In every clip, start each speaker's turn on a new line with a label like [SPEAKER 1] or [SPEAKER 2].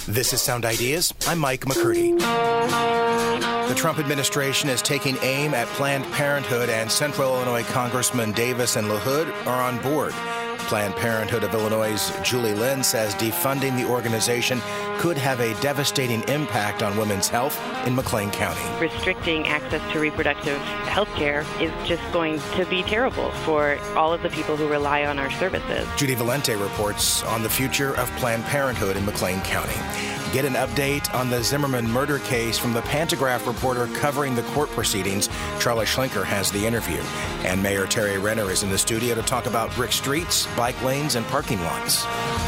[SPEAKER 1] This is Sound Ideas. I'm Mike McCurdy. The Trump administration is taking aim at Planned Parenthood, and Central Illinois Congressman Davis and LaHood are on board. Planned Parenthood of Illinois' Julie Lynn says defunding the organization could have a devastating impact on women's health in McLean County.
[SPEAKER 2] Restricting access to reproductive health care is just going to be terrible for all of the people who rely on our services.
[SPEAKER 1] Judy Valente reports on the future of Planned Parenthood in McLean County. Get an update on the Zimmerman murder case from the Pantagraph reporter covering the court proceedings. Charlie Schlenker has the interview. And Mayor Terry Renner is in the studio to talk about brick streets, bike lanes, and parking lots.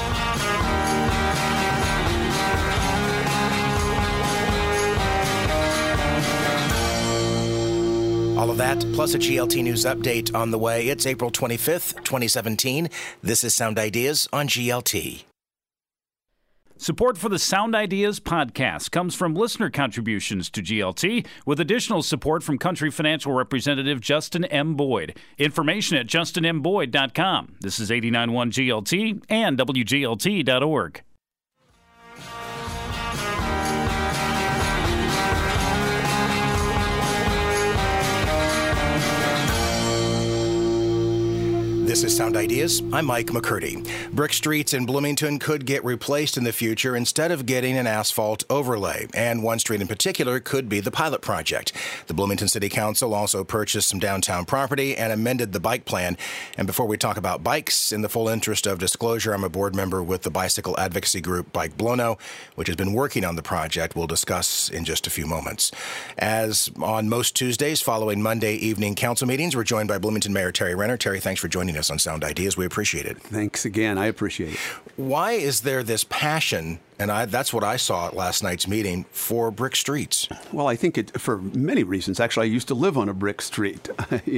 [SPEAKER 1] All of that, plus a GLT News update on the way. It's April 25th, 2017. This is Sound Ideas on GLT.
[SPEAKER 3] Support for the Sound Ideas podcast comes from listener contributions to GLT, with additional support from Country Financial Representative Justin M. Boyd. Information at justinmboyd.com. This is 89.1 GLT and WGLT.org.
[SPEAKER 1] This is Sound Ideas. I'm Mike McCurdy. Brick streets in Bloomington could get replaced in the future instead of getting an asphalt overlay. And one street in particular could be the pilot project. The Bloomington City Council also purchased some downtown property and amended the bike plan. And before we talk about bikes, in the full interest of disclosure, I'm a board member with the bicycle advocacy group Bike Blono, which has been working on the project. We'll discuss in just a few moments. As on most Tuesdays following Monday evening council meetings, we're joined by Bloomington Mayor Terry Renner. Terry, thanks for joining us on Sound Ideas. We appreciate it.
[SPEAKER 4] Thanks again. I appreciate it.
[SPEAKER 1] Why is there this passion, and that's what I saw at last night's meeting, for brick streets?
[SPEAKER 4] Well, I think for many reasons. Actually, I used to live on a brick street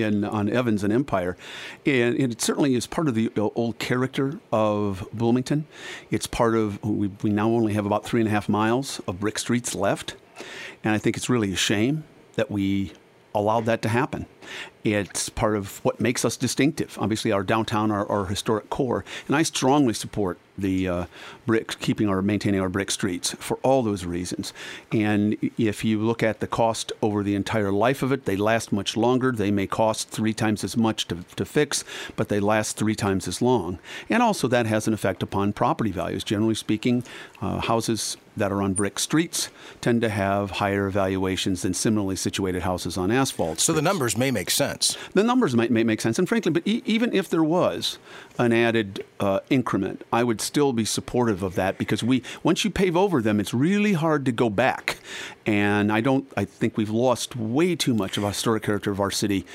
[SPEAKER 4] on Evans and Empire, and it certainly is part of the old character of Bloomington. It's part of, we now only have about 3.5 miles of brick streets left, and I think it's really a shame that we allowed that to happen. It's part of what makes us distinctive. Obviously, our downtown, our historic core, and I strongly support the maintaining our brick streets for all those reasons. And if you look at the cost over the entire life of it, they last much longer. They may cost 3 times as much to fix, but they last 3 times as long. And also that has an effect upon property values. Generally speaking, houses that are on brick streets tend to have higher valuations than similarly situated houses on asphalt streets.
[SPEAKER 1] So the numbers may make sense.
[SPEAKER 4] The numbers may make sense. And frankly, but even if there was an added increment, I would still be supportive of that, because once you pave over them, it's really hard to go back. And I think we've lost way too much of the historic character of our city,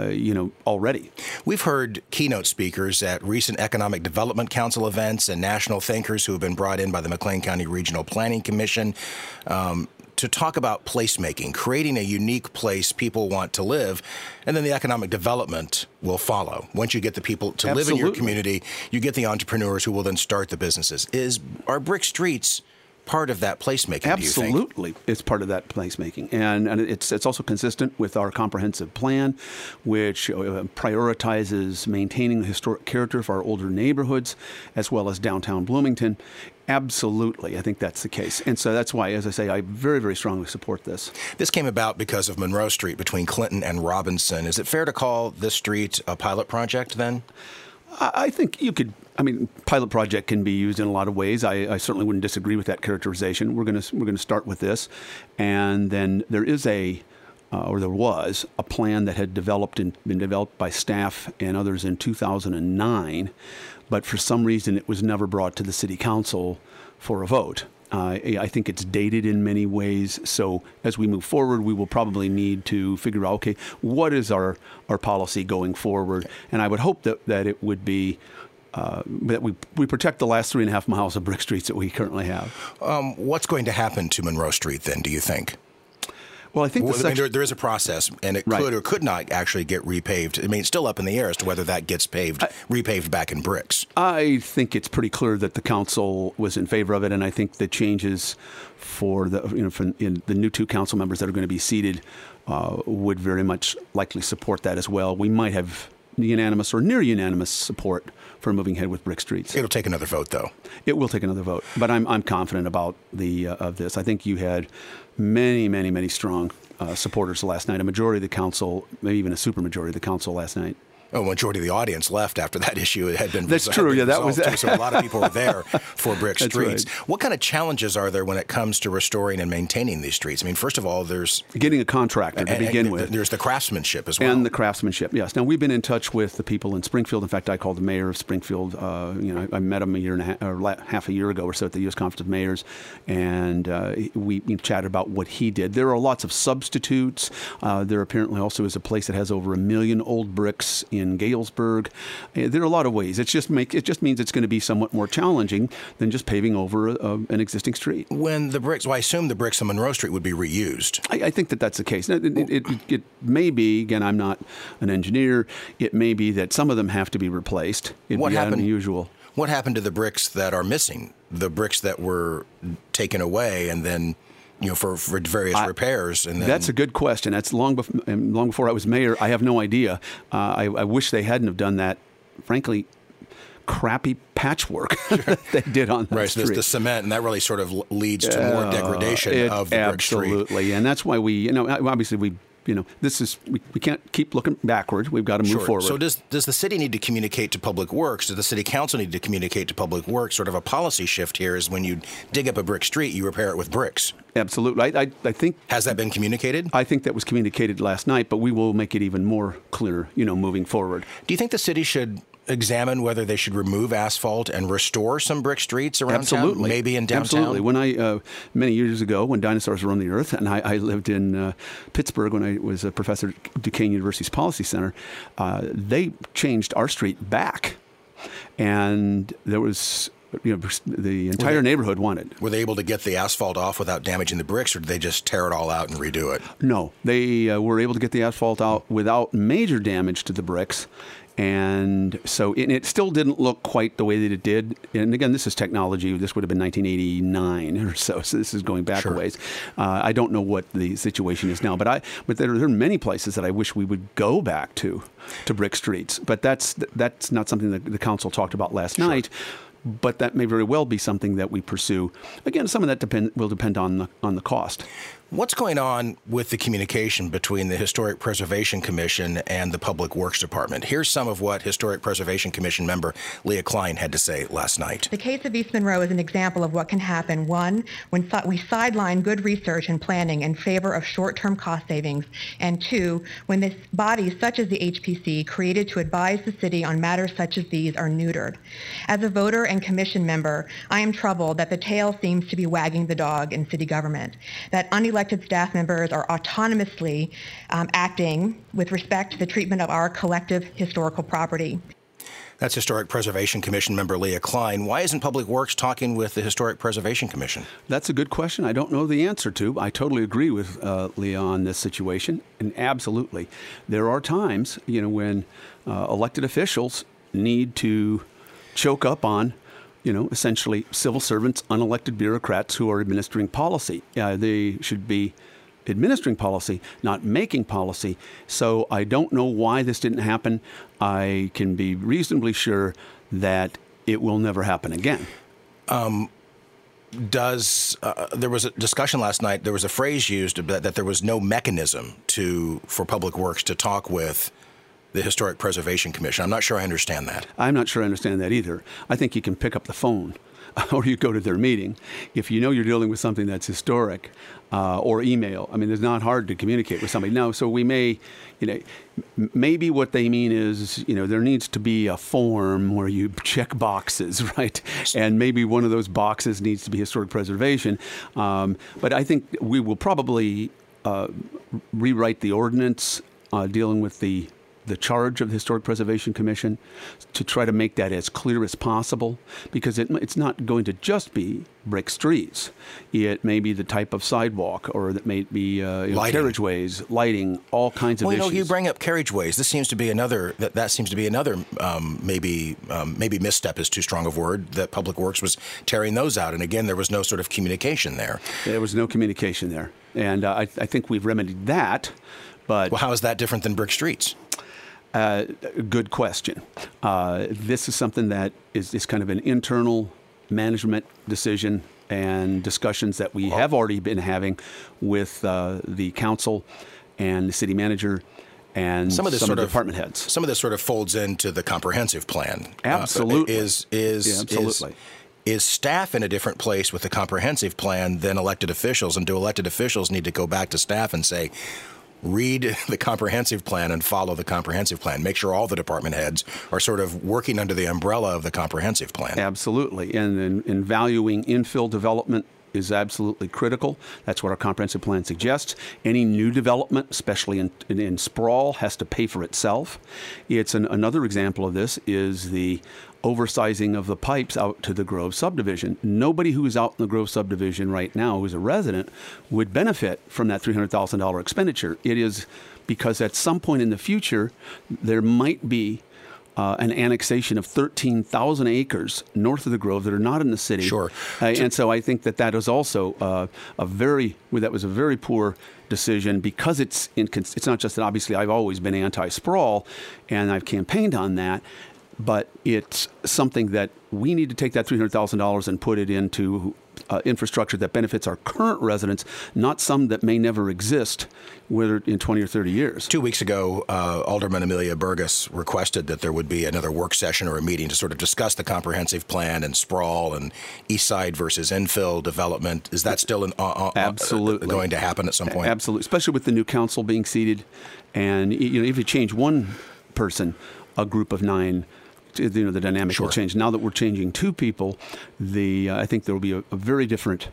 [SPEAKER 4] already.
[SPEAKER 1] We've heard keynote speakers at recent Economic Development Council events and national thinkers who have been brought in by the McLean County Regional Planning Commission to talk about placemaking, creating a unique place people want to live, and then the economic development will follow. Once you get the people to live in your community, you get the entrepreneurs who will then start the businesses. Are brick streets part of that placemaking,
[SPEAKER 4] Absolutely.
[SPEAKER 1] do you think?
[SPEAKER 4] It's part of that placemaking. And it's also consistent with our comprehensive plan, which prioritizes maintaining the historic character of our older neighborhoods, as well as downtown Bloomington. Absolutely. I think that's the case. And so that's why, as I say, I very, very strongly support this.
[SPEAKER 1] This came about because of Monroe Street between Clinton and Robinson. Is it fair to call this street a pilot project then?
[SPEAKER 4] I think you could. Pilot project can be used in a lot of ways. I certainly wouldn't disagree with that characterization. We're going to start with this, and then there was a plan that had been developed by staff and others in 2009, but for some reason it was never brought to the city council for a vote. I think it's dated in many ways. So as we move forward, we will probably need to figure out, okay, what is our policy going forward? And I would hope that it would be that we protect the last 3.5 miles of brick streets that we currently have.
[SPEAKER 1] What's going to happen to Monroe Street then, do you think?
[SPEAKER 4] Well, I think
[SPEAKER 1] there is a process, and it could or could not actually get repaved. I mean, it's still up in the air as to whether that gets repaved back in bricks.
[SPEAKER 4] I think it's pretty clear that the council was in favor of it, and I think the changes for the new 2 council members that are going to be seated would very much likely support that as well. We might have unanimous or near unanimous support for moving ahead with brick streets.
[SPEAKER 1] It'll take another vote, though.
[SPEAKER 4] It will take another vote, but I'm confident about of this. I think you had many strong supporters last night. A majority of the council, maybe even a supermajority of the council last night.
[SPEAKER 1] Oh, majority of the audience left after that issue had been.
[SPEAKER 4] That's true. Yeah, that was.
[SPEAKER 1] So a lot of people were there for brick
[SPEAKER 4] That's
[SPEAKER 1] streets.
[SPEAKER 4] Right.
[SPEAKER 1] What kind of challenges are there when it comes to restoring and maintaining these streets? I mean, first of all, there's
[SPEAKER 4] getting a contractor to begin with.
[SPEAKER 1] There's the craftsmanship as well.
[SPEAKER 4] And the craftsmanship, yes. Now we've been in touch with the people in Springfield. In fact, I called the mayor of Springfield. I met him half a year ago or so at the U.S. Conference of Mayors, and we chatted about what he did. There are lots of substitutes. There apparently also is a place that has over 1 million old bricks in Galesburg. There are a lot of ways. It just means it's going to be somewhat more challenging than just paving over an existing street.
[SPEAKER 1] When the bricks, I assume the bricks on Monroe Street would be reused.
[SPEAKER 4] I think that's the case. It may be, again, I'm not an engineer, it may be that some of them have to be replaced.
[SPEAKER 1] What happened?
[SPEAKER 4] Unusual.
[SPEAKER 1] What happened to the bricks that are missing? The bricks that were taken away and then for various repairs. And then
[SPEAKER 4] that's a good question. That's long before I was mayor. I have no idea. I wish they hadn't have done that, frankly, crappy patchwork that they did on that street.
[SPEAKER 1] Right, so the cement, and that really sort of leads to more degradation of the brick street.
[SPEAKER 4] Absolutely, and that's why we, obviously we. This is we can't keep looking backward. We've got to move forward.
[SPEAKER 1] So does the city need to communicate to Public Works? Does the city council need to communicate to Public Works? Sort of a policy shift here is when you dig up a brick street, you repair it with bricks.
[SPEAKER 4] Absolutely. I think.
[SPEAKER 1] Has that been communicated?
[SPEAKER 4] I think that was communicated last night, but we will make it even more clear, moving forward.
[SPEAKER 1] Do you think the city should examine whether they should remove asphalt and restore some brick streets around
[SPEAKER 4] Absolutely.
[SPEAKER 1] town, maybe in downtown?
[SPEAKER 4] Absolutely. When I, many years ago, when dinosaurs roamed the earth, and I lived in Pittsburgh when I was a professor at Duquesne University's Policy Center, they changed our street back. And there was... the entire neighborhood wanted.
[SPEAKER 1] Were they able to get the asphalt off without damaging the bricks, or did they just tear it all out and redo it?
[SPEAKER 4] No, they were able to get the asphalt out without major damage to the bricks. And so it still didn't look quite the way that it did. And again, this is technology. This would have been 1989 or so. So this is going back a ways. I don't know what the situation is now, but there are many places that I wish we would go back to brick streets. But that's not something that the council talked about last night. But that may very well be something that we pursue. Again, some of that will depend on the cost.
[SPEAKER 1] What's going on with the communication between the Historic Preservation Commission and the Public Works Department? Here's some of what Historic Preservation Commission member Leah Klein had to say last night.
[SPEAKER 5] The case of East Monroe is an example of what can happen. One, when we sideline good research and planning in favor of short-term cost savings. And two, when this bodies such as the HPC created to advise the city on matters such as these are neutered. As a voter and commission member, I am troubled that the tail seems to be wagging the dog in city government, that unelected staff members are autonomously acting with respect to the treatment of our collective historical property.
[SPEAKER 1] That's Historic Preservation Commission member Leah Klein. Why isn't Public Works talking with the Historic Preservation Commission?
[SPEAKER 4] That's a good question. I don't know the answer to. I totally agree with Leah on this situation. And absolutely. There are times, when elected officials need to choke up on essentially civil servants, unelected bureaucrats who are administering policy. They should be administering policy, not making policy. So I don't know why this didn't happen. I can be reasonably that it will never happen again. There
[SPEAKER 1] was a discussion last night, there was a phrase used that there was no mechanism for Public Works to talk with the Historic Preservation Commission. I'm not sure I understand that.
[SPEAKER 4] I'm not sure I understand that either. I think you can pick up the phone or you go to their meeting. If you know you're dealing with something that's historic, or email. I mean, it's not hard to communicate with somebody. No, so we may, maybe what they mean is, there needs to be a form where you check boxes, right? And maybe one of those boxes needs to be historic preservation. But I think we will probably rewrite the ordinance dealing with the charge of the Historic Preservation Commission to try to make that as clear as possible, because it's not going to just be brick streets. It may be the type of sidewalk, or that may be carriageways, lighting, all kinds of issues.
[SPEAKER 1] You bring up carriageways. This seems to be another. That seems to be another. Maybe misstep is too strong a word. That Public Works was tearing those out, and again, there was no sort of communication there.
[SPEAKER 4] There was no communication there, and I think we've remedied that. But
[SPEAKER 1] how is that different than brick streets?
[SPEAKER 4] Good question. This is something that is kind of an internal management decision and discussions that we have already been having with the council and the city manager and some of the department heads.
[SPEAKER 1] Some of this sort of folds into the comprehensive plan.
[SPEAKER 4] Absolutely.
[SPEAKER 1] Absolutely. Is staff in a different place with the comprehensive plan than elected officials? And do elected officials need to go back to staff and say, read the comprehensive plan and follow the comprehensive plan? Make sure all the department heads are sort of working under the umbrella of the comprehensive plan.
[SPEAKER 4] Absolutely. And in valuing infill development is absolutely critical. That's what our comprehensive plan suggests. Any new development, especially in sprawl, has to pay for itself. It's another example of this is the oversizing of the pipes out to the Grove subdivision. Nobody who is out in the Grove subdivision right now who's a resident would benefit from that $300,000 expenditure. It is because at some point in the future, there might be an annexation of 13,000 acres north of the Grove that are not in the city.
[SPEAKER 1] Sure.
[SPEAKER 4] And so I think that is also a very poor decision because it's not just that obviously I've always been anti-sprawl and I've campaigned on that, but it's something that we need to take that $300,000 and put it into infrastructure that benefits our current residents, not some that may never exist whether in 20 or 30 years.
[SPEAKER 1] 2 weeks ago, Alderman Amelia Burgess requested that there would be another work session or a meeting to sort of discuss the comprehensive plan and sprawl and east side versus infill development. Is that still
[SPEAKER 4] absolutely
[SPEAKER 1] going to happen at some point?
[SPEAKER 4] Absolutely, especially with the new council being seated. And if you change one person, a group of 9, the dynamic will change. Now that we're changing 2 people, I think there will be a very different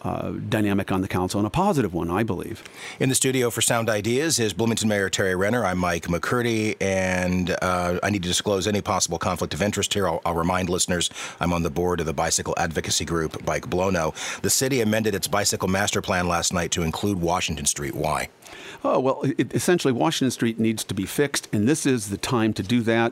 [SPEAKER 4] dynamic on the council, and a positive one, I believe.
[SPEAKER 1] In the studio for Sound Ideas is Bloomington Mayor Terry Renner. I'm Mike McCurdy, and I need to disclose any possible conflict of interest here. I'll remind listeners I'm on the board of the bicycle advocacy group, Bike Blono. The city amended its bicycle master plan last night to include Washington Street. Why?
[SPEAKER 4] Oh, well, essentially, Washington Street needs to be fixed, and this is the time to do that.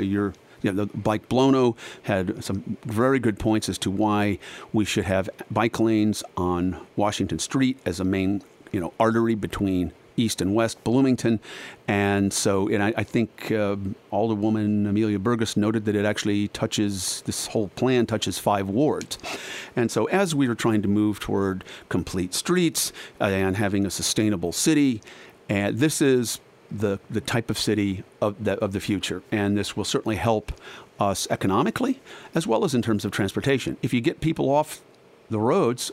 [SPEAKER 4] The Bike Blono had some very good points as to why we should have bike lanes on Washington Street as a main, artery between east and west Bloomington. And so, I think Alderwoman Amelia Burgess noted that it actually this whole plan touches 5 wards. And so as we are trying to move toward complete streets and having a sustainable city, this is the type of city of the future, and this will certainly help us economically as well as in terms of transportation. If you get people off the roads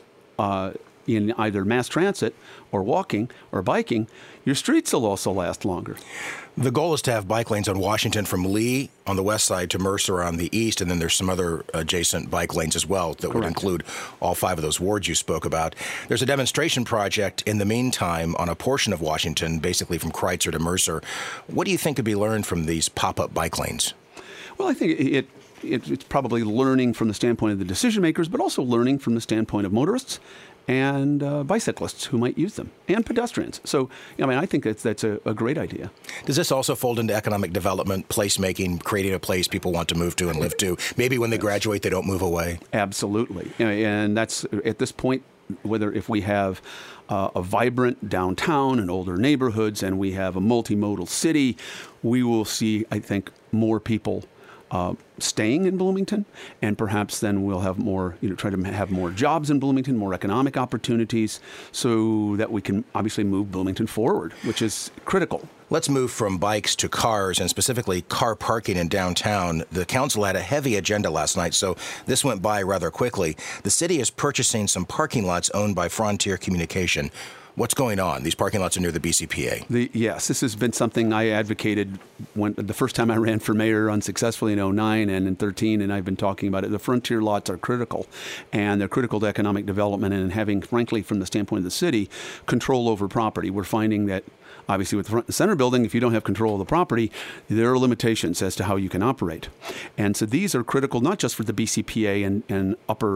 [SPEAKER 4] in either mass transit or walking or biking, your streets will also last longer.
[SPEAKER 1] The goal is to have bike lanes on Washington from Lee on the west side to Mercer on the east, and then there's some other adjacent bike lanes as well that would include all 5 of those wards you spoke about. There's a demonstration project in the meantime on a portion of Washington, basically from Kreitzer to Mercer. What do you think could be learned from these pop-up bike lanes?
[SPEAKER 4] Well, I think it's probably learning from the standpoint of the decision makers, but also learning from the standpoint of motorists and bicyclists who might use them, and pedestrians. So, I think that's a great idea.
[SPEAKER 1] Does this also fold into economic development, placemaking, creating a place people want to move to and live to? Maybe when they graduate, they don't move away?
[SPEAKER 4] Absolutely. And that's, at this point, if we have a vibrant downtown and older neighborhoods, and we have a multimodal city, we will see, I think, more people staying in Bloomington, and perhaps then we'll have more, try to have more jobs in Bloomington, more economic opportunities, so that we can obviously move Bloomington forward, which is critical.
[SPEAKER 1] Let's move from bikes to cars, and specifically car parking in downtown. The council had a heavy agenda last night, so this went by rather quickly. The city is purchasing some parking lots owned by Frontier Communication. What's going on? These parking lots are near the BCPA.
[SPEAKER 4] Yes, this has been something I advocated the first time I ran for mayor unsuccessfully in 2009 and in 2013, and I've been talking about it. The Frontier lots are critical, and they're critical to economic development and having, frankly, from the standpoint of the city, control over property. We're finding that obviously, with the front and center building, if you don't have control of the property, there are limitations as to how you can operate. And so these are critical not just for the BCPA and upper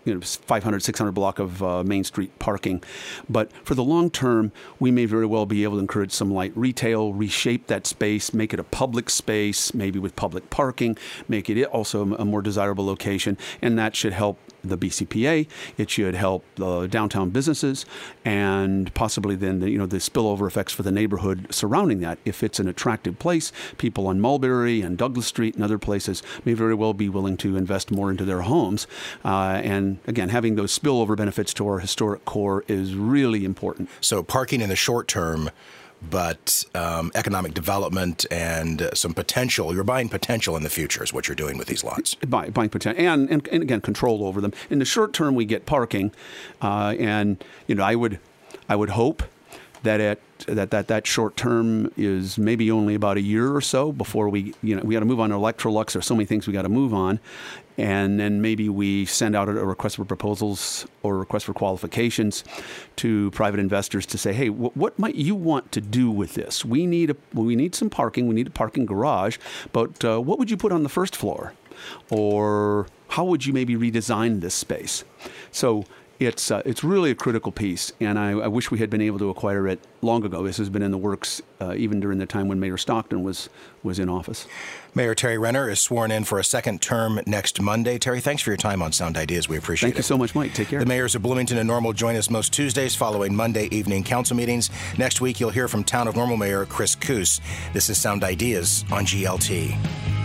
[SPEAKER 4] 500, 600 block of Main Street parking. But for the long term, we may very well be able to encourage some light retail, reshape that space, make it a public space, maybe with public parking, make it also a more desirable location, and that should help the BCPA. It should help the downtown businesses, and possibly then the spillover effects for the neighborhood surrounding that. If it's an attractive place, people on Mulberry and Douglas Street and other places may very well be willing to invest more into their homes. And again, having those spillover benefits to our historic core is really important.
[SPEAKER 1] So parking in the short term, but economic development and some potential. You're buying potential in the future is what you're doing with these lots.
[SPEAKER 4] Buying potential and again, control over them. In the short term, we get parking, and I would hope that that short term is maybe only about a year or so before we got to move on to Electrolux. There's so many things we got to move on. And then maybe we send out a request for proposals or a request for qualifications to private investors to say, hey, what might you want to do with this? We need some parking. We need a parking garage. But what would you put on the first floor? Or how would you maybe redesign this space? So it's really a critical piece, and I wish we had been able to acquire it long ago. This has been in the works even during the time when Mayor Stockton was in office.
[SPEAKER 1] Mayor Terry Renner is sworn in for a second term next Monday. Terry, thanks for your time on Sound Ideas. We appreciate it.
[SPEAKER 4] Thank you so much, Mike. Take care.
[SPEAKER 1] The mayors of Bloomington and Normal join us most Tuesdays following Monday evening council meetings. Next week, you'll hear from Town of Normal Mayor Chris Koos. This is Sound Ideas on GLT.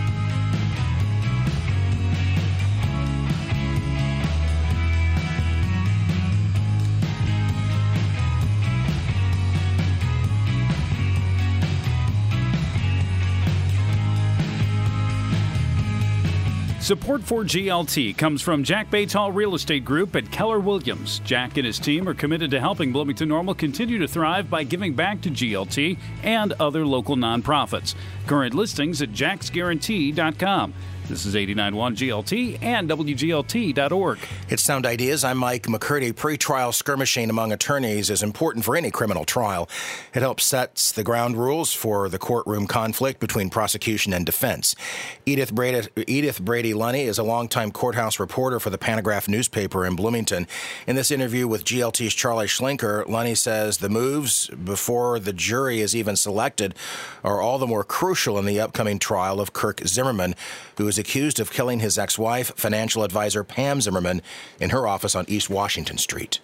[SPEAKER 3] Support for GLT comes from Jack Bates Hall Real Estate Group at Keller Williams. Jack and his team are committed to helping Bloomington Normal continue to thrive by giving back to GLT and other local nonprofits. Current listings at jacksguarantee.com. This is 89.1 GLT and WGLT.org.
[SPEAKER 1] It's Sound Ideas. I'm Mike McCurdy. Pre-trial skirmishing among attorneys is important for any criminal trial. It helps set the ground rules for the courtroom conflict between prosecution and defense. Edith Brady Lunny is a longtime courthouse reporter for the Panagraph newspaper in Bloomington. In this interview with GLT's Charlie Schlenker, Lunny says the moves before the jury is even selected are all the more crucial in the upcoming trial of Kirk Zimmerman, who is accused of killing his ex-wife, financial advisor Pam Zimmerman, in her office on East Washington Street.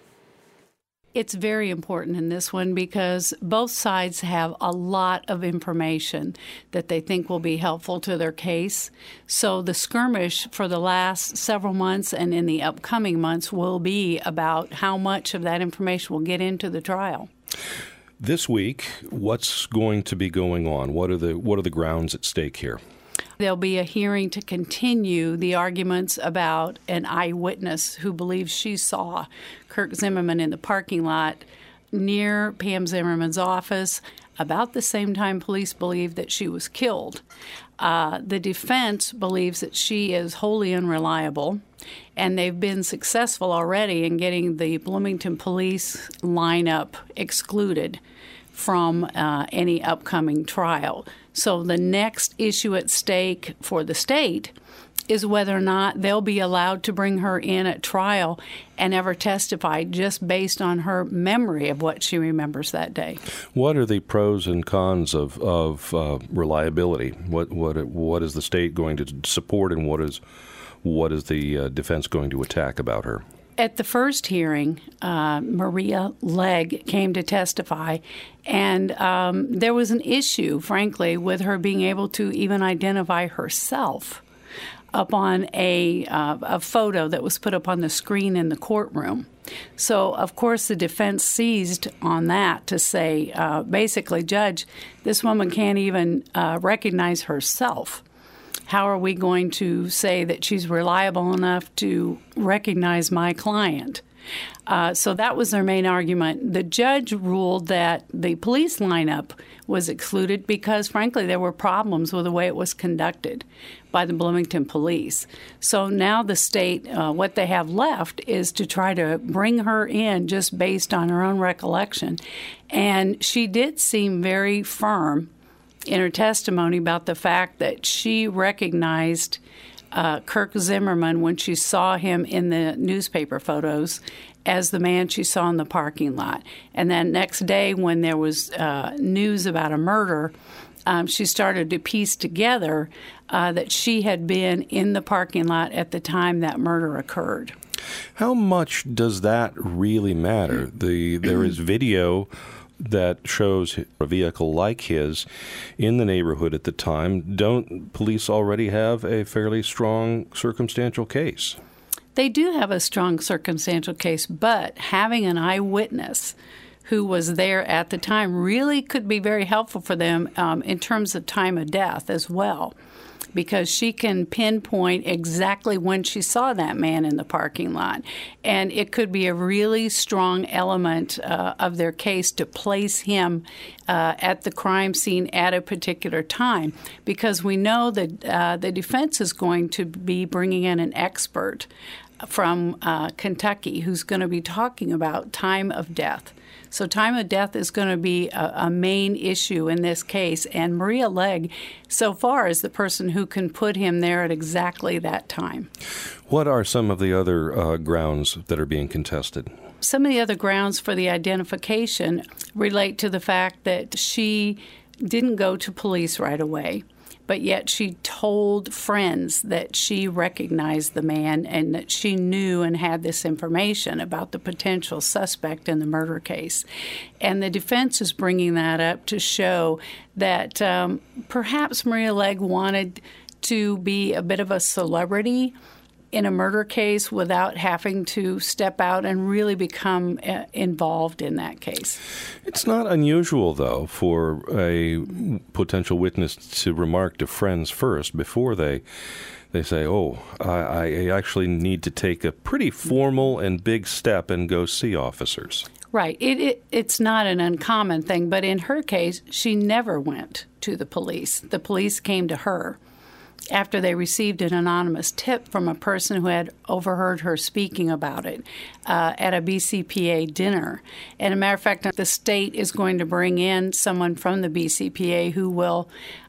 [SPEAKER 6] It's very important in this one because both sides have a lot of information that they think will be helpful to their case. So the skirmish for the last several months and in the upcoming months will be about how much of that information will get into the trial.
[SPEAKER 7] This week, what's going to be going on? What are the grounds at stake here?
[SPEAKER 6] There'll be a hearing to continue the arguments about an eyewitness who believes she saw Kirk Zimmerman in the parking lot near Pam Zimmerman's office about the same time police believe that she was killed. The defense believes that she is wholly unreliable, and they've been successful already in getting the Bloomington police lineup excluded from any upcoming trial. So the next issue at stake for the state is whether or not they'll be allowed to bring her in at trial and ever testify just based on her memory of what she remembers that day.
[SPEAKER 7] What are the pros and cons of reliability? What is the state going to support, and what is the defense going to attack about her?
[SPEAKER 6] At the first hearing, Maria Legg came to testify, and there was an issue, frankly, with her being able to even identify herself up on a photo that was put up on the screen in the courtroom. So, of course, the defense seized on that to say, basically, Judge, this woman can't even recognize herself. How are we going to say that she's reliable enough to recognize my client? So that was their main argument. The judge ruled that the police lineup was excluded because, frankly, there were problems with the way it was conducted by the Bloomington police. So now the state, what they have left is to try to bring her in just based on her own recollection. And she did seem very firm in her testimony about the fact that she recognized Kirk Zimmerman when she saw him in the newspaper photos as the man she saw in the parking lot. And then next day when there was news about a murder, she started to piece together that she had been in the parking lot at the time that murder occurred.
[SPEAKER 7] How much does that really matter? There is video that shows a vehicle like his in the neighborhood at the time. Don't police already have a fairly strong circumstantial case?
[SPEAKER 6] They do have a strong circumstantial case, but having an eyewitness who was there at the time really could be very helpful for them in terms of time of death as well, because she can pinpoint exactly when she saw that man in the parking lot. And it could be a really strong element of their case to place him at the crime scene at a particular time, because we know that the defense is going to be bringing in an expert from Kentucky who's going to be talking about time of death. So time of death is going to be a main issue in this case, and Maria Legg, so far, is the person who can put him there at exactly that time.
[SPEAKER 7] What are some of the other grounds that are being contested?
[SPEAKER 6] Some of the other grounds for the identification relate to the fact that she didn't go to police right away, but yet she told friends that she recognized the man and that she knew and had this information about the potential suspect in the murder case. And the defense is bringing that up to show that perhaps Maria Legg wanted to be a bit of a celebrity in a murder case without having to step out and really become involved in that case.
[SPEAKER 7] It's not unusual, though, for a potential witness to remark to friends first before they say, oh, I actually need to take a pretty formal and big step and go see officers.
[SPEAKER 6] Right. It's not an uncommon thing, but in her case, she never went to the police. The police came to her after they received an anonymous tip from a person who had overheard her speaking about it at a BCPA dinner. And as a matter of fact, the state is going to bring in someone from the BCPA who will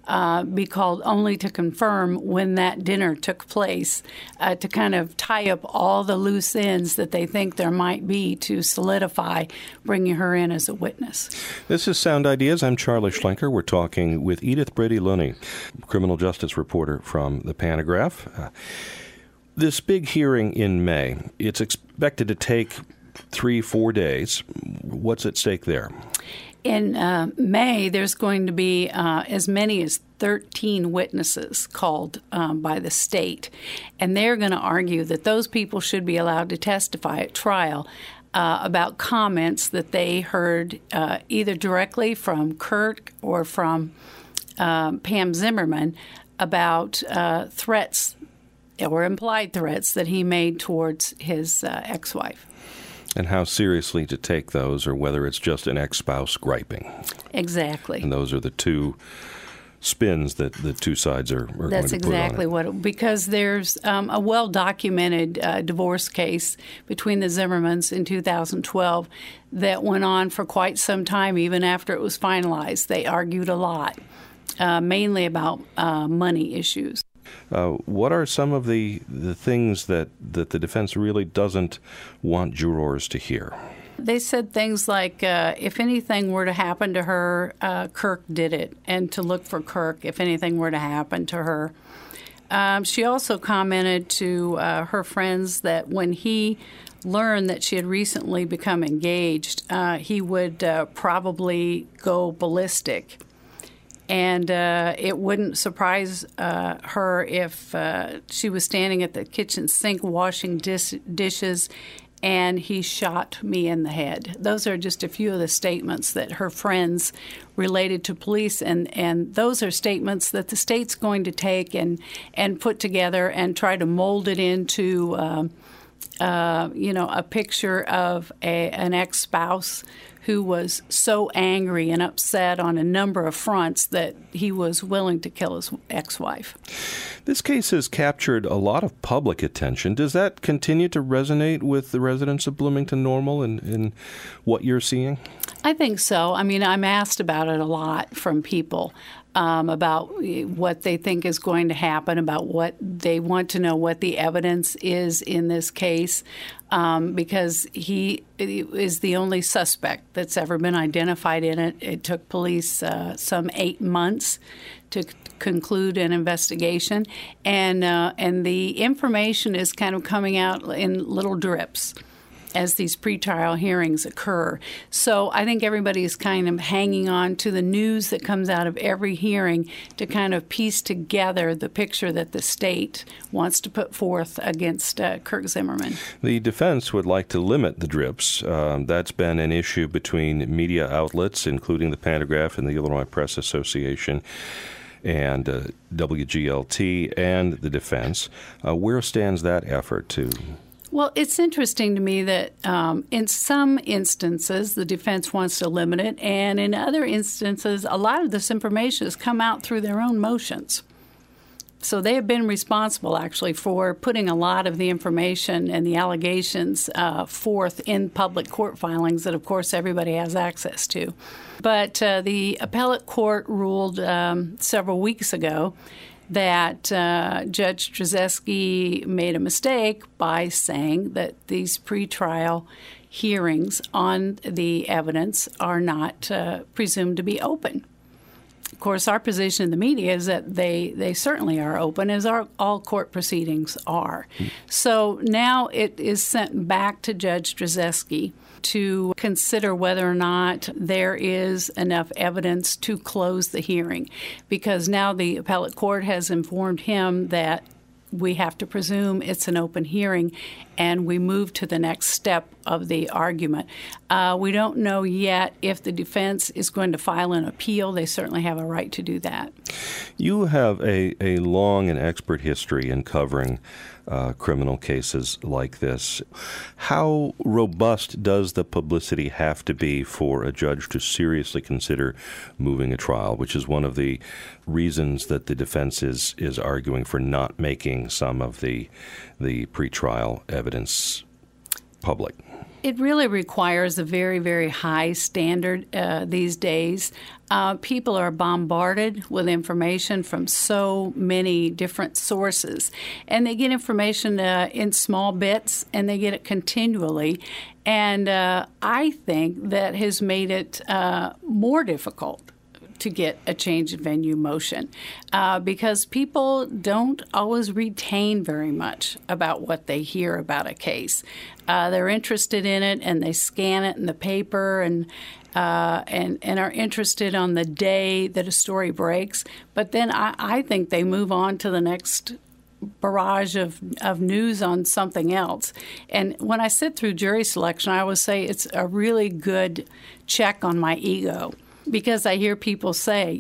[SPEAKER 6] be called only to confirm when that dinner took place, to kind of tie up all the loose ends that they think there might be to solidify bringing her in as a witness.
[SPEAKER 7] This is Sound Ideas. I'm Charlie Schlenker. We're talking with Edith Brady-Lunny, criminal justice reporter from the Panagraph. This big hearing in May, it's expected to take 3-4 days. What's at stake there?
[SPEAKER 6] In May, there's going to be as many as 13 witnesses called by the state, and they're going to argue that those people should be allowed to testify at trial about comments that they heard either directly from Kirk or from Pam Zimmerman about threats or implied threats that he made towards his ex-wife.
[SPEAKER 7] And how seriously to take those, or whether it's just an ex-spouse griping.
[SPEAKER 6] Exactly.
[SPEAKER 7] And those are the two spins that the two sides are going to put on it.
[SPEAKER 6] That's exactly what, because there's a well-documented divorce case between the Zimmermans in 2012 that went on for quite some time, even after it was finalized. They argued a lot, mainly about money issues.
[SPEAKER 7] What are some of the things that the defense really doesn't want jurors to hear?
[SPEAKER 6] They said things like, if anything were to happen to her, Kirk did it, and to look for Kirk if anything were to happen to her. She also commented to her friends that when he learned that she had recently become engaged, he would probably go ballistic. And it wouldn't surprise her if she was standing at the kitchen sink washing dishes and he shot me in the head. Those are just a few of the statements that her friends related to police, and those are statements that the state's going to take and put together and try to mold it into a picture of an ex-spouse who was so angry and upset on a number of fronts that he was willing to kill his ex-wife.
[SPEAKER 7] This case has captured a lot of public attention. Does that continue to resonate with the residents of Bloomington Normal in what you're seeing?
[SPEAKER 6] I think so. I mean, I'm asked about it a lot from people. about what they think is going to happen, about what they want to know, what the evidence is in this case, because he is the only suspect that's ever been identified in it. It took police some 8 months to conclude an investigation, and the information is kind of coming out in little drips as these pretrial hearings occur. So I think everybody is kind of hanging on to the news that comes out of every hearing to kind of piece together the picture that the state wants to put forth against Kirk Zimmerman.
[SPEAKER 7] The defense would like to limit the drips. That's been an issue between media outlets, including the Pantagraph and the Illinois Press Association, and WGLT and the defense. Where stands that effort to...
[SPEAKER 6] Well, it's interesting to me that in some instances the defense wants to limit it, and in other instances a lot of this information has come out through their own motions. So they have been responsible, actually, for putting a lot of the information and the allegations forth in public court filings that, of course, everybody has access to. But the appellate court ruled several weeks ago that Judge Strzelecki made a mistake by saying that these pretrial hearings on the evidence are not presumed to be open. Of course, our position in the media is that they certainly are open, as all court proceedings are. So now it is sent back to Judge Strzelecki to consider whether or not there is enough evidence to close the hearing, because now the appellate court has informed him that we have to presume it's an open hearing, and we move to the next step of the argument. We don't know yet if the defense is going to file an appeal. They certainly have a right to do that.
[SPEAKER 7] You have a long and expert history in covering criminal cases like this. How robust does the publicity have to be for a judge to seriously consider moving a trial, which is one of the reasons that the defense is arguing for not making some of the pretrial evidence public?
[SPEAKER 6] It really requires a very, very high standard these days. People are bombarded with information from so many different sources, and they get information in small bits, and they get it continually. And I think that has made it more difficult to get a change of venue motion because people don't always retain very much about what they hear about a case. They're interested in it, and they scan it in the paper and are interested on the day that a story breaks. But then I think they move on to the next barrage of news on something else. And when I sit through jury selection, I always say it's a really good check on my ego, because I hear people say,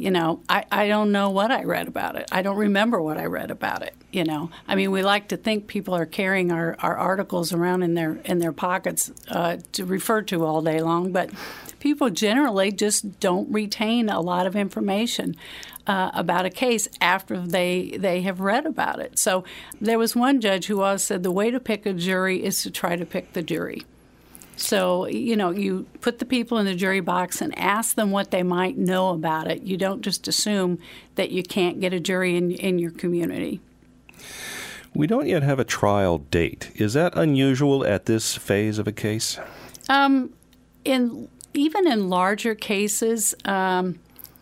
[SPEAKER 6] I don't know what I read about it. I don't remember what I read about it. I mean, we like to think people are carrying our articles around in their pockets to refer to all day long, but people generally just don't retain a lot of information about a case after they have read about it. So there was one judge who always said the way to pick a jury is to try to pick the jury. So, you put the people in the jury box and ask them what they might know about it. You don't just assume that you can't get a jury in your community.
[SPEAKER 7] We don't yet have a trial date. Is that unusual at this phase of a case? Even
[SPEAKER 6] in larger cases that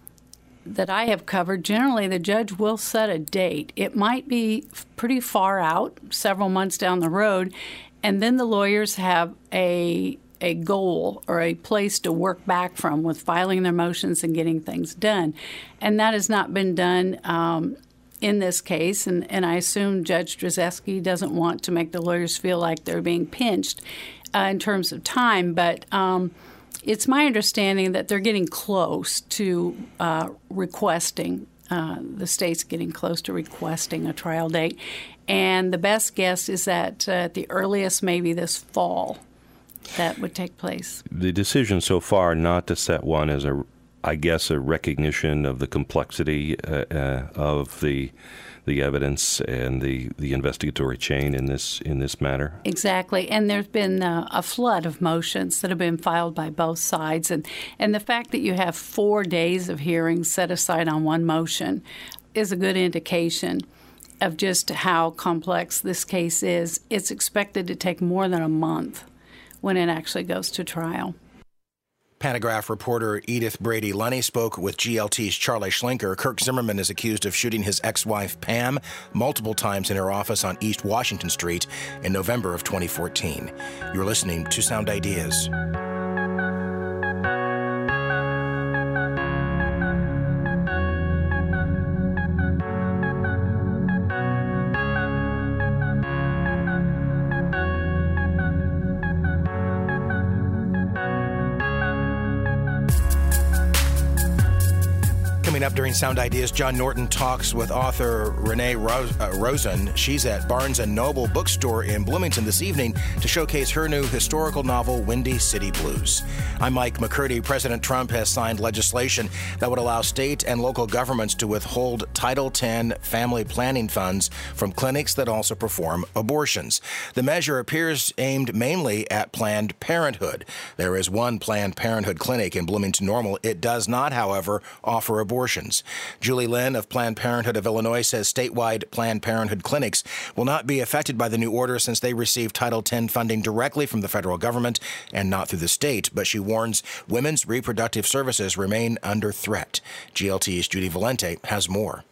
[SPEAKER 6] I have covered, generally the judge will set a date. It might be pretty far out, several months down the road, and then the lawyers have a goal or a place to work back from with filing their motions and getting things done. And that has not been done in this case, and I assume Judge Strzelecki doesn't want to make the lawyers feel like they're being pinched in terms of time, but it's my understanding that they're getting close to requesting, the state's getting close to requesting a trial date. And the best guess is that at the earliest, maybe this fall, that would take place.
[SPEAKER 7] The decision so far not to set one is a I guess, a recognition of the complexity of the evidence and the investigatory chain in this matter?
[SPEAKER 6] Exactly. And there's been a flood of motions that have been filed by both sides. And the fact that you have 4 days of hearings set aside on one motion is a good indication of just how complex this case is. It's expected to take more than a month when it actually goes to trial.
[SPEAKER 1] Panagraph reporter Edith Brady Lunny spoke with GLT's Charlie Schlenker. Kirk Zimmerman is accused of shooting his ex-wife Pam multiple times in her office on East Washington Street in November of 2014. You're listening to Sound Ideas. Coming up during Sound Ideas, John Norton talks with author Renee Rosen. She's at Barnes & Noble bookstore in Bloomington this evening to showcase her new historical novel, Windy City Blues. I'm Mike McCurdy. President Trump has signed legislation that would allow state and local governments to withhold Title X family planning funds from clinics that also perform abortions. The measure appears aimed mainly at Planned Parenthood. There is one Planned Parenthood clinic in Bloomington Normal. It does not, however, offer abortions. Julie Lynn of Planned Parenthood of Illinois says statewide Planned Parenthood clinics will not be affected by the new order since they receive Title X funding directly from the federal government and not through the state. But she warns women's reproductive services remain under threat. GLT's Judy Valente has more.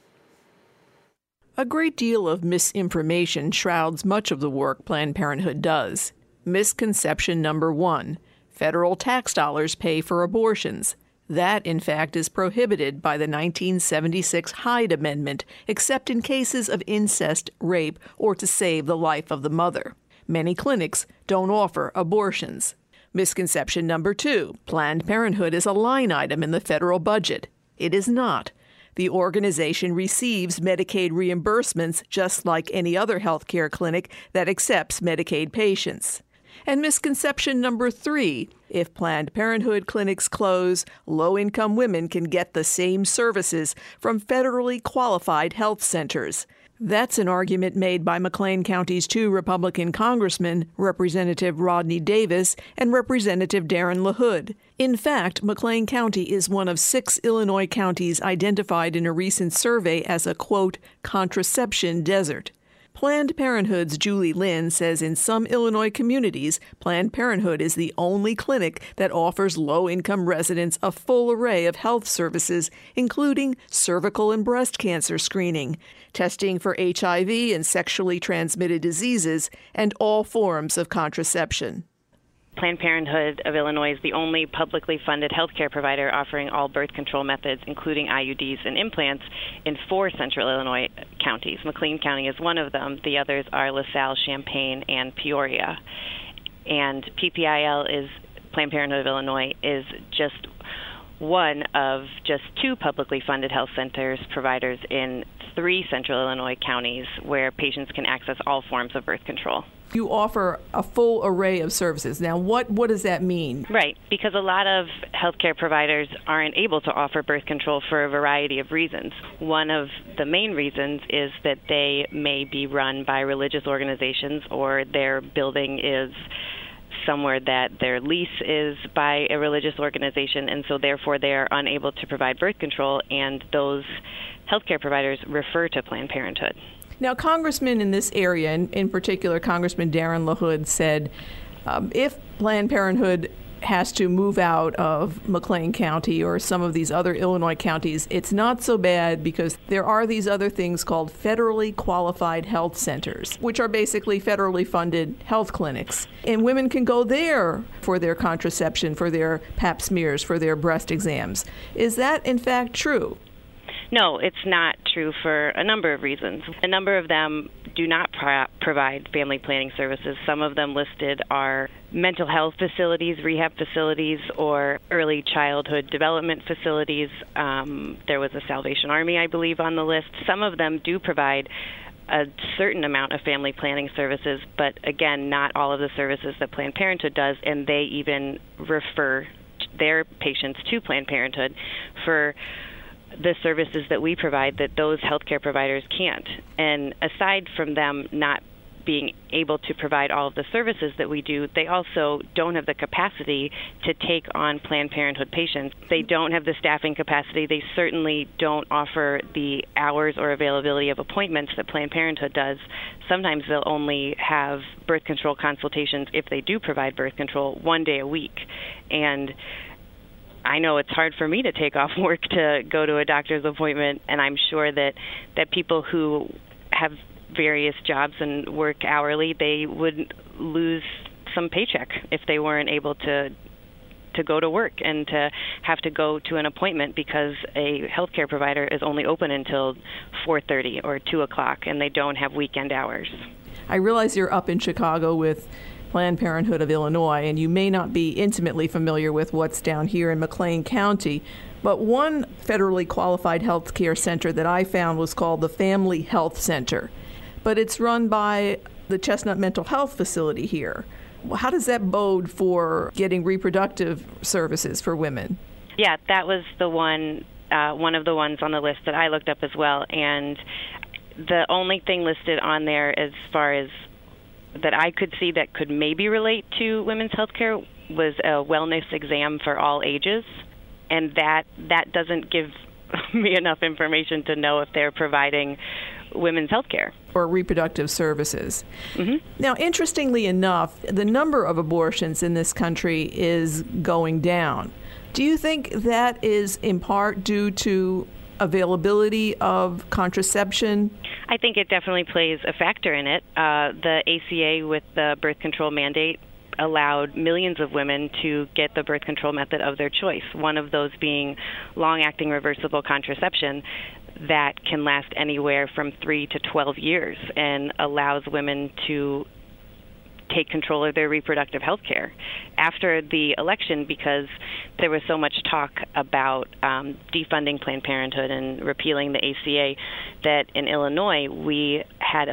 [SPEAKER 8] A great deal of misinformation shrouds much of the work Planned Parenthood does. Misconception number 1: federal tax dollars pay for abortions. That, in fact, is prohibited by the 1976 Hyde Amendment, except in cases of incest, rape, or to save the life of the mother. Many clinics don't offer abortions. Misconception number 2: Planned Parenthood is a line item in the federal budget. It is not. The organization receives Medicaid reimbursements just like any other health care clinic that accepts Medicaid patients. And misconception number 3: if Planned Parenthood clinics close, low-income women can get the same services from federally qualified health centers. That's an argument made by McLean County's 2 Republican congressmen, Representative Rodney Davis and Representative Darren LaHood. In fact, McLean County is one of 6 Illinois counties identified in a recent survey as a, quote, contraception desert. Planned Parenthood's Julie Lynn says in some Illinois communities, Planned Parenthood is the only clinic that offers low-income residents a full array of health services, including cervical and breast cancer screening, testing for HIV and sexually transmitted diseases, and all forms of contraception.
[SPEAKER 2] Planned Parenthood of Illinois is the only publicly funded healthcare provider offering all birth control methods, including IUDs and implants, in 4 central Illinois counties. McLean County is one of them. The others are LaSalle, Champaign, and Peoria. And PPIL, Planned Parenthood of Illinois, is just one of just 2 publicly funded health centers providers in 3 central Illinois counties where patients can access all forms of birth control.
[SPEAKER 8] You offer a full array of services. Now, what does that mean?
[SPEAKER 2] Right, because a lot of healthcare providers aren't able to offer birth control for a variety of reasons. One of the main reasons is that they may be run by religious organizations, or their building is somewhere that their lease is by a religious organization, and so therefore they are unable to provide birth control, and those healthcare providers refer to Planned Parenthood.
[SPEAKER 8] Now, congressmen in this area, in particular Congressman Darren LaHood, said if Planned Parenthood has to move out of McLean County or some of these other Illinois counties, it's not so bad because there are these other things called federally qualified health centers, which are basically federally funded health clinics. And women can go there for their contraception, for their pap smears, for their breast exams. Is that, in fact, true?
[SPEAKER 2] No, it's not true for a number of reasons. A number of them do not provide family planning services. Some of them listed are mental health facilities, rehab facilities, or early childhood development facilities. There was a Salvation Army, I believe, on the list. Some of them do provide a certain amount of family planning services, but again, not all of the services that Planned Parenthood does, and they even refer their patients to Planned Parenthood for the services that we provide that those healthcare providers can't. And aside from them not being able to provide all of the services that we do, they also don't have the capacity to take on Planned Parenthood patients. They don't have the staffing capacity. They certainly don't offer the hours or availability of appointments that Planned Parenthood does. Sometimes they'll only have birth control consultations, if they do provide birth control, 1 day a week. And I know it's hard for me to take off work to go to a doctor's appointment, and I'm sure that people who have various jobs and work hourly, they would lose some paycheck if they weren't able to go to work and to have to go to an appointment because a healthcare provider is only open until 4:30 or 2 o'clock, and they don't have weekend hours.
[SPEAKER 8] I realize you're up in Chicago with Planned Parenthood of Illinois, and you may not be intimately familiar with what's down here in McLean County, but one federally qualified health care center that I found was called the Family Health Center. But it's run by the Chestnut Mental Health Facility here. How does that bode for getting reproductive services for women?
[SPEAKER 2] Yeah, that was the one of the ones on the list that I looked up as well. And the only thing listed on there as far as that I could see that could maybe relate to women's health care was a wellness exam for all ages. And that doesn't give me enough information to know if they're providing women's health care
[SPEAKER 8] or reproductive services.
[SPEAKER 2] Mm-hmm.
[SPEAKER 8] Now, interestingly enough, the number of abortions in this country is going down. Do you think that is in part due to availability of contraception?
[SPEAKER 2] I think it definitely plays a factor in it. The ACA with the birth control mandate allowed millions of women to get the birth control method of their choice, one of those being long-acting reversible contraception that can last anywhere from 3 to 12 years and allows women to take control of their reproductive health care. After the election, because there was so much talk about defunding Planned Parenthood and repealing the ACA, that in Illinois we had a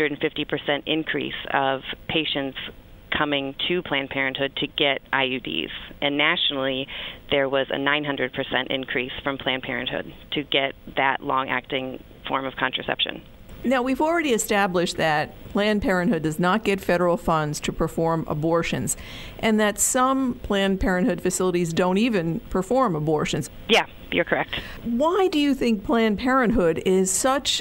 [SPEAKER 2] 450% increase of patients coming to Planned Parenthood to get IUDs. And nationally, there was a 900% increase from Planned Parenthood to get that long-acting form of contraception.
[SPEAKER 8] Now, we've already established that Planned Parenthood does not get federal funds to perform abortions, and that some Planned Parenthood facilities don't even perform abortions.
[SPEAKER 2] Yeah, you're correct.
[SPEAKER 8] Why do you think Planned Parenthood is such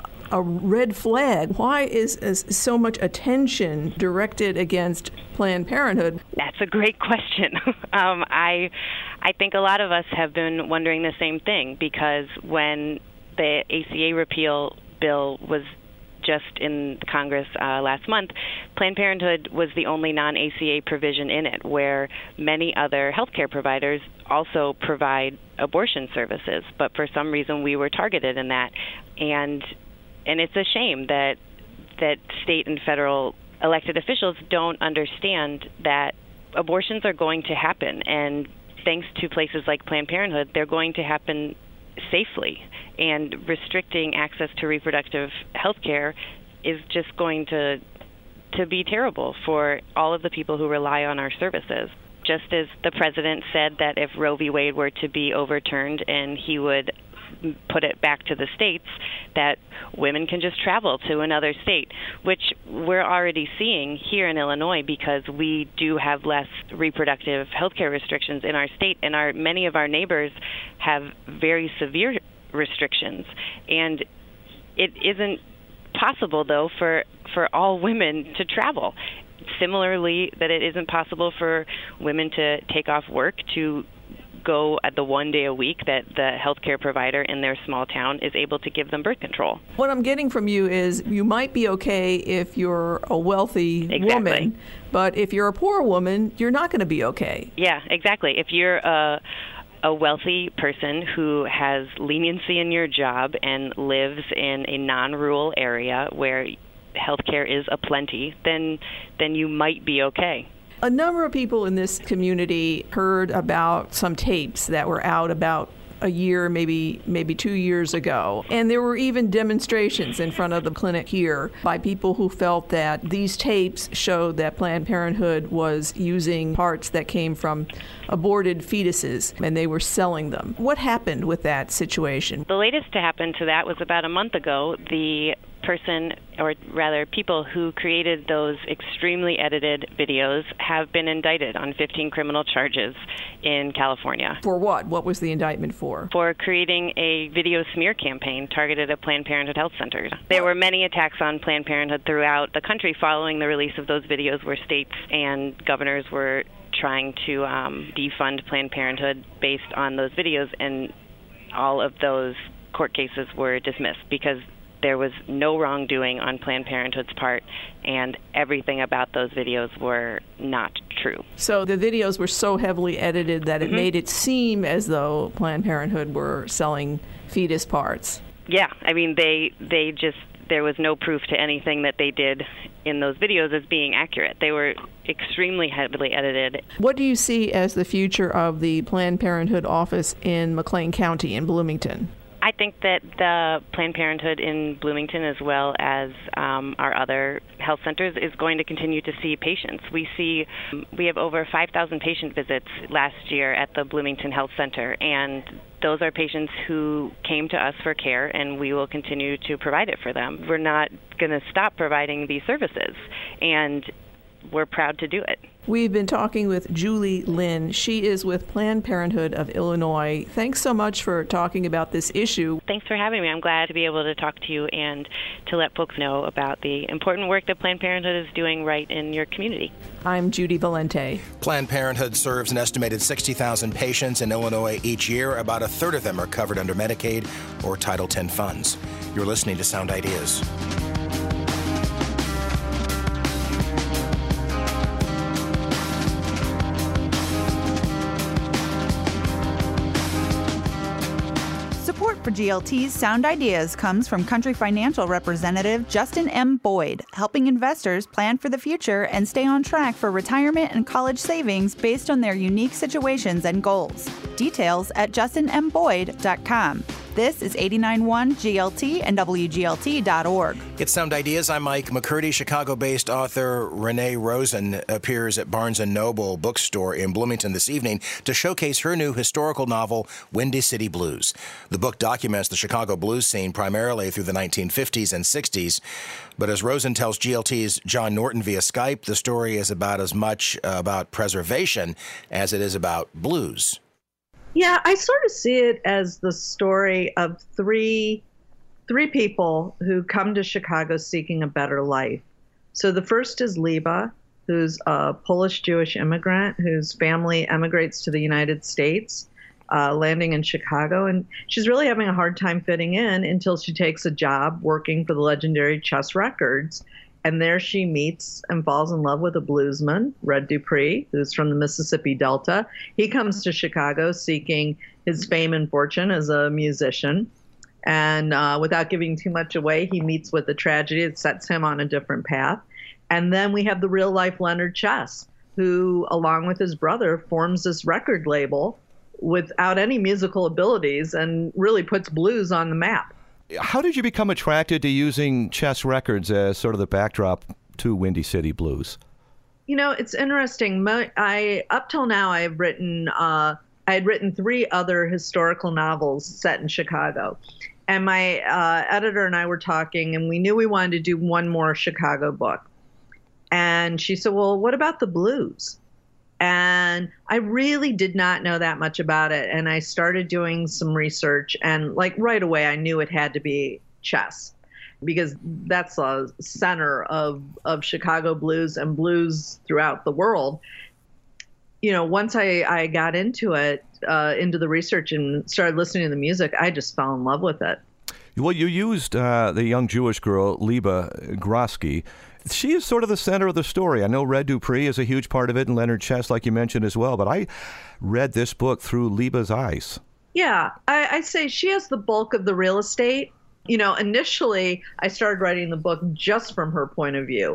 [SPEAKER 8] a red flag? Why is so much attention directed against Planned Parenthood?
[SPEAKER 2] That's a great question. I think a lot of us have been wondering the same thing, because when the ACA repeal bill was just in Congress last month, Planned Parenthood was the only non-ACA provision in it, where many other healthcare providers also provide abortion services. But for some reason, we were targeted in that. And it's a shame that state and federal elected officials don't understand that abortions are going to happen. And thanks to places like Planned Parenthood, they're going to happen safely. And restricting access to reproductive health care is just going to be terrible for all of the people who rely on our services. Just as the president said that if Roe v. Wade were to be overturned and he would put it back to the states, that women can just travel to another state, which we're already seeing here in Illinois, because we do have less reproductive health care restrictions in our state, and many of our neighbors have very severe restrictions. And it isn't possible, though, for all women to travel. Similarly, that it isn't possible for women to take off work to go at the 1 day a week that the healthcare provider in their small town is able to give them birth control.
[SPEAKER 8] What I'm getting from you is you might be okay if you're a wealthy woman, but if you're a poor woman, you're not going to be okay.
[SPEAKER 2] Yeah, exactly. If you're a wealthy person who has leniency in your job and lives in a non-rural area where healthcare is aplenty, then you might be okay.
[SPEAKER 8] A number of people in this community heard about some tapes that were out about a year, maybe 2 years ago. And there were even demonstrations in front of the clinic here by people who felt that these tapes showed that Planned Parenthood was using parts that came from aborted fetuses, and they were selling them. What happened with that situation?
[SPEAKER 2] The latest to happen to that was about a month ago. The person, or rather people who created those extremely edited videos have been indicted on 15 criminal charges in California.
[SPEAKER 8] For what? What was the indictment for?
[SPEAKER 2] For creating a video smear campaign targeted at Planned Parenthood health centers. There were many attacks on Planned Parenthood throughout the country following the release of those videos, where states and governors were trying to defund Planned Parenthood based on those videos, and all of those court cases were dismissed because there was no wrongdoing on Planned Parenthood's part, and everything about those videos were not true.
[SPEAKER 8] So the videos were so heavily edited that it made it seem as though Planned Parenthood were selling fetus parts.
[SPEAKER 2] Yeah, I mean, they just, there was no proof to anything that they did in those videos as being accurate. They were extremely heavily edited.
[SPEAKER 8] What do you see as the future of the Planned Parenthood office in McLean County in Bloomington?
[SPEAKER 2] I think that the Planned Parenthood in Bloomington, as well as our other health centers, is going to continue to see patients. We have over 5,000 patient visits last year at the Bloomington Health Center, and those are patients who came to us for care, and we will continue to provide it for them. We're not going to stop providing these services, and we're proud to do it.
[SPEAKER 8] We've been talking with Julie Lynn. She is with Planned Parenthood of Illinois. Thanks so much for talking about this issue.
[SPEAKER 2] Thanks for having me. I'm glad to be able to talk to you and to let folks know about the important work that Planned Parenthood is doing right in your community.
[SPEAKER 8] I'm Judy Valente.
[SPEAKER 1] Planned Parenthood serves an estimated 60,000 patients in Illinois each year. About a third of them are covered under Medicaid or Title X funds. You're listening to Sound Ideas.
[SPEAKER 9] Support for GLT's Sound Ideas comes from Country Financial Representative Justin M. Boyd, helping investors plan for the future and stay on track for retirement and college savings based on their unique situations and goals. Details at justinmboyd.com. This is 89.1 GLT and WGLT.org.
[SPEAKER 1] It's Sound Ideas. I'm Mike McCurdy. Chicago-based author Renee Rosen appears at Barnes & Noble bookstore in Bloomington this evening to showcase her new historical novel, Windy City Blues. The book documents the Chicago blues scene primarily through the 1950s and 60s. But as Rosen tells GLT's John Norton via Skype, the story is about as much about preservation as it is about blues.
[SPEAKER 10] Yeah, I sort of see it as the story of three people who come to Chicago seeking a better life. So the first is Liba, who's a Polish Jewish immigrant whose family emigrates to the United States, landing in Chicago. And she's really having a hard time fitting in until she takes a job working for the legendary Chess Records. And there she meets and falls in love with a bluesman, Red Dupree, who's from the Mississippi Delta. He comes to Chicago seeking his fame and fortune as a musician. And without giving too much away, he meets with a tragedy that sets him on a different path. And then we have the real-life Leonard Chess, who, along with his brother, forms this record label without any musical abilities and really puts blues on the map.
[SPEAKER 11] How did you become attracted to using Chess Records as sort of the backdrop to Windy City Blues?
[SPEAKER 10] You know, it's interesting. Up till now, I had written 3 other historical novels set in Chicago. And my editor and I were talking, and we knew we wanted to do one more Chicago book. And she said, well, what about the blues? And I really did not know that much about it. And I started doing some research, and like right away, I knew it had to be chess, because that's a center of Chicago blues and blues throughout the world. You know, once I got into it, into the research and started listening to the music, I just fell in love with it.
[SPEAKER 11] Well, you used the young Jewish girl, Liba Grosky. She is sort of the center of the story. I know Red Dupree is a huge part of it, and Leonard Chess, like you mentioned as well, but I read this book through Liba's eyes.
[SPEAKER 10] Yeah, I say she has the bulk of the real estate. You know, initially, I started writing the book just from her point of view.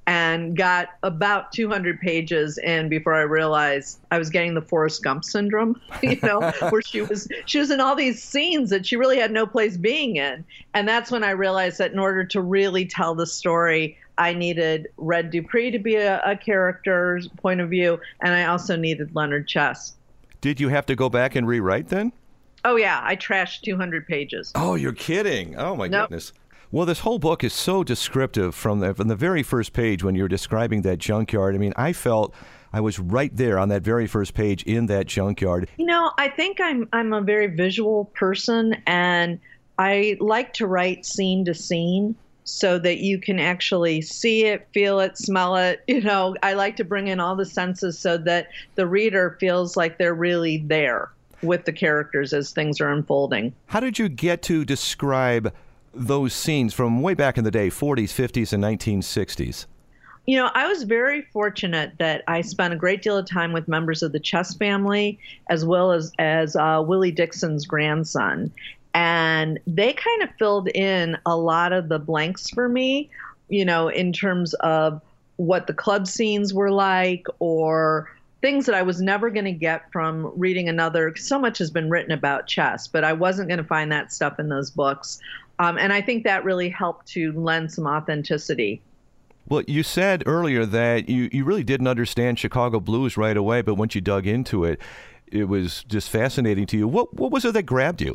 [SPEAKER 10] and got about 200 pages in before I realized I was getting the Forrest Gump syndrome, where she was in all these scenes that she really had no place being in. And that's when I realized that in order to really tell the story, I needed Red Dupree to be a character's point of view, and I also needed Leonard Chess.
[SPEAKER 11] Did you have to go back and rewrite then?
[SPEAKER 10] Oh, yeah. I trashed 200 pages.
[SPEAKER 11] Oh, you're kidding. Oh, my
[SPEAKER 10] Nope.
[SPEAKER 11] goodness. Well, this whole book is so descriptive from the very first page when you're describing that junkyard. I mean, I felt I was right there on that very first page in that junkyard.
[SPEAKER 10] I think I'm a very visual person, and I like to write scene to scene so that you can actually see it, feel it, smell it. I like to bring in all the senses so that the reader feels like they're really there with the characters as things are unfolding.
[SPEAKER 11] How did you get to describe those scenes from way back in the day, 40s, 50s, and 1960s?
[SPEAKER 10] I was very fortunate that I spent a great deal of time with members of the Chess family, as well as Willie Dixon's grandson. And they kind of filled in a lot of the blanks for me, in terms of what the club scenes were like, or things that I was never going to get from reading so much has been written about chess, but I wasn't going to find that stuff in those books. And I think that really helped to lend some authenticity.
[SPEAKER 11] Well, you said earlier that you really didn't understand Chicago blues right away, but once you dug into it, it was just fascinating to you. What was it that grabbed you?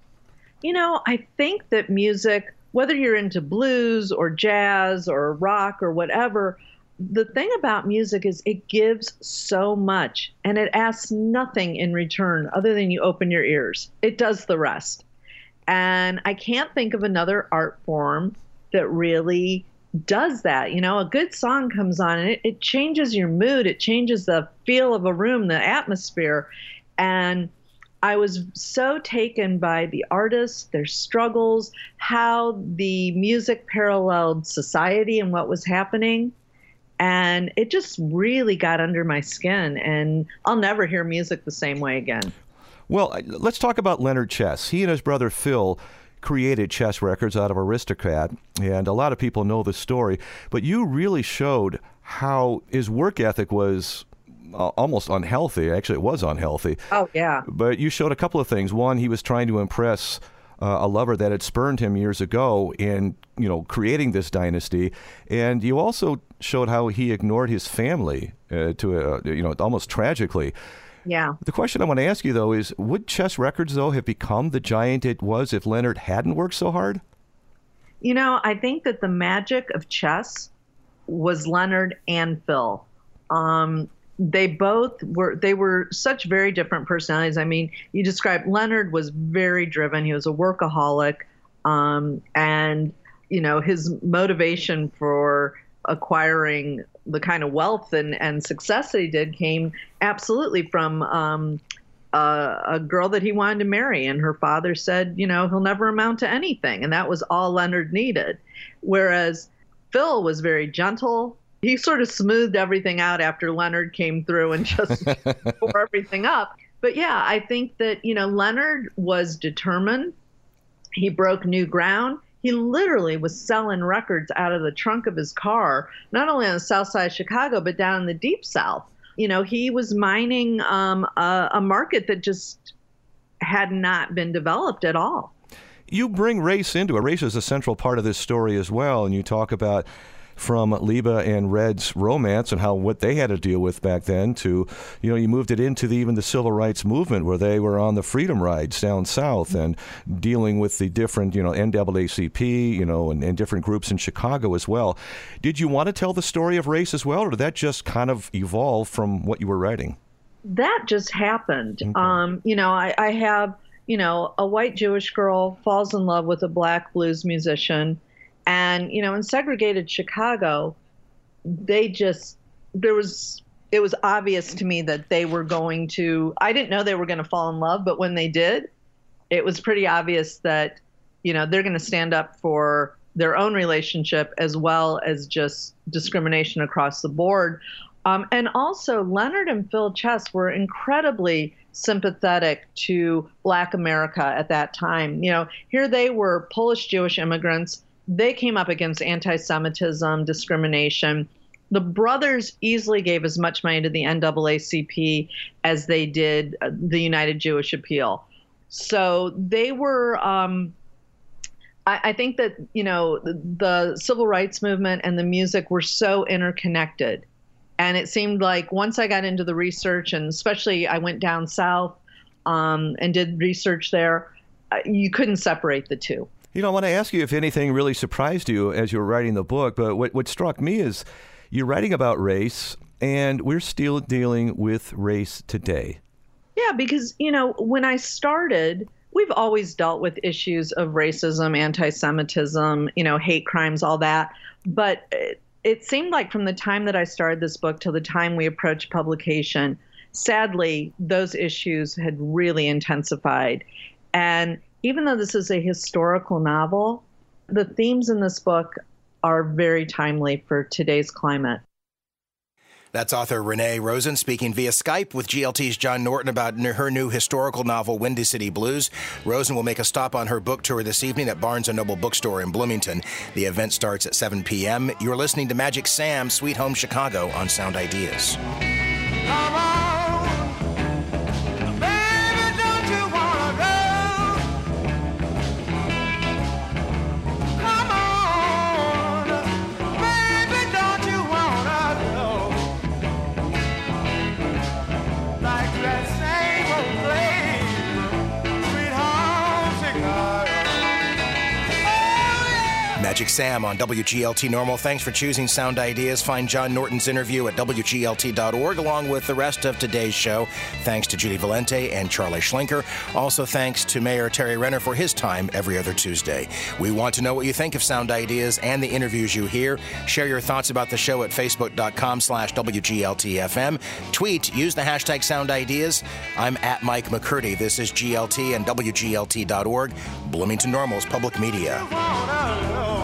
[SPEAKER 10] I think that music, whether you're into blues or jazz or rock or whatever, the thing about music is it gives so much, and it asks nothing in return other than you open your ears. It does the rest. And I can't think of another art form that really does that. A good song comes on and it changes your mood. It changes the feel of a room, the atmosphere. And I was so taken by the artists, their struggles, how the music paralleled society and what was happening. And it just really got under my skin. And I'll never hear music the same way again.
[SPEAKER 11] Well, let's talk about Leonard Chess. He and his brother Phil created Chess Records out of Aristocrat, and a lot of people know the story. But you really showed how his work ethic was almost unhealthy. Actually, it was unhealthy.
[SPEAKER 10] Oh, yeah.
[SPEAKER 11] But you showed a couple of things. One, he was trying to impress a lover that had spurned him years ago in, creating this dynasty. And you also showed how he ignored his family almost tragically.
[SPEAKER 10] Yeah.
[SPEAKER 11] The question I want to ask you, though, is would Chess Records, though, have become the giant it was if Leonard hadn't worked so hard?
[SPEAKER 10] I think that the magic of chess was Leonard and Phil. They were such very different personalities. I mean, you described Leonard was very driven. He was a workaholic. And, his motivation for acquiring the kind of wealth and success that he did came absolutely from a girl that he wanted to marry. And her father said, he'll never amount to anything. And that was all Leonard needed. Whereas Phil was very gentle. He sort of smoothed everything out after Leonard came through and just tore everything up. But yeah, I think that, Leonard was determined. He broke new ground. He literally was selling records out of the trunk of his car, not only on the south side of Chicago, but down in the deep south. He was mining a market that just had not been developed at all.
[SPEAKER 11] You bring race into it. Race is a central part of this story as well, and you talk about from Liba and Red's romance and what they had to deal with back then to, you moved it into even the civil rights movement where they were on the freedom rides down south and dealing with the different, NAACP, and different groups in Chicago as well. Did you want to tell the story of race as well, or did that just kind of evolve from what you were writing?
[SPEAKER 10] That just happened.
[SPEAKER 11] Okay.
[SPEAKER 10] I have, a white Jewish girl falls in love with a black blues musician. And, in segregated Chicago, it was obvious to me that they were going to, I didn't know they were going to fall in love, but when they did, it was pretty obvious that, they're going to stand up for their own relationship as well as just discrimination across the board. And also, Leonard and Phil Chess were incredibly sympathetic to Black America at that time. Here they were Polish Jewish immigrants they came up against anti-Semitism, discrimination. The brothers easily gave as much money to the NAACP as they did the United Jewish Appeal. So they were, I think that, the civil rights movement and the music were so interconnected. And it seemed like once I got into the research, and especially I went down south and did research there, you couldn't separate the two.
[SPEAKER 11] I want to ask you if anything really surprised you as you were writing the book, but what struck me is you're writing about race, and we're still dealing with race today.
[SPEAKER 10] Yeah, because, when I started, we've always dealt with issues of racism, anti-Semitism, hate crimes, all that. But it seemed like from the time that I started this book till the time we approached publication, sadly, those issues had really intensified. And even though this is a historical novel, the themes in this book are very timely for today's climate.
[SPEAKER 1] That's author Renee Rosen speaking via Skype with GLT's John Norton about her new historical novel, Windy City Blues. Rosen will make a stop on her book tour this evening at Barnes & Noble Bookstore in Bloomington. The event starts at 7 p.m. You're listening to Magic Sam, Sweet Home Chicago on Sound Ideas. Magic Sam on WGLT Normal. Thanks for choosing Sound Ideas. Find John Norton's interview at WGLT.org, along with the rest of today's show. Thanks to Judy Valente and Charlie Schlenker. Also, thanks to Mayor Terry Renner for his time every other Tuesday. We want to know what you think of Sound Ideas and the interviews you hear. Share your thoughts about the show at Facebook.com/WGLTFM. Tweet, use the hashtag Sound Ideas. I'm at Mike McCurdy. This is GLT and WGLT.org, Bloomington Normal's public media.